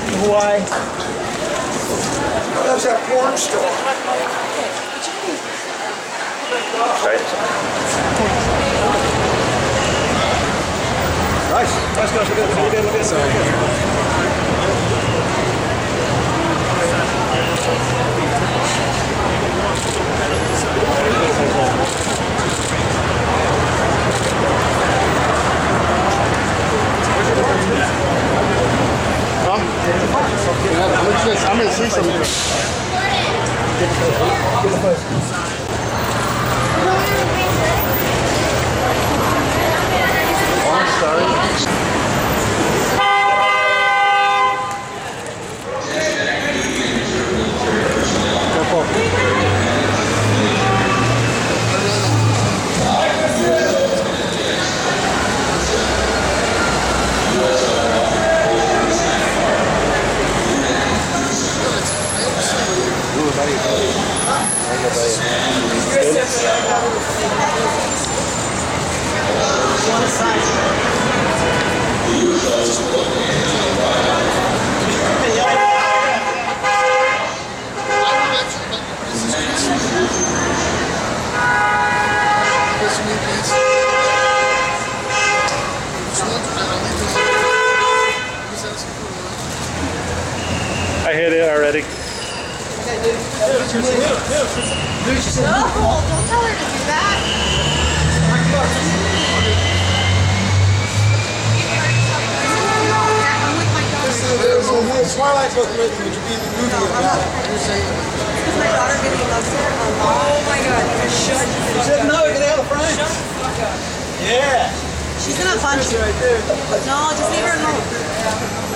Hawaii. That's that porn store. Right. Nice. Nice guys. Look at this. Look at I'm gonna see something. Oh, I'm sorry. I hit it already. No, don't tell her to do that. I'm with my daughter. Twilight book with me. Would you be in the movie about it? Is my daughter getting loves her? Oh my god. Shut She said no, get out of the frame. Shut the fuck up. Yeah. She's gonna punch you. Right there. No, just leave her alone.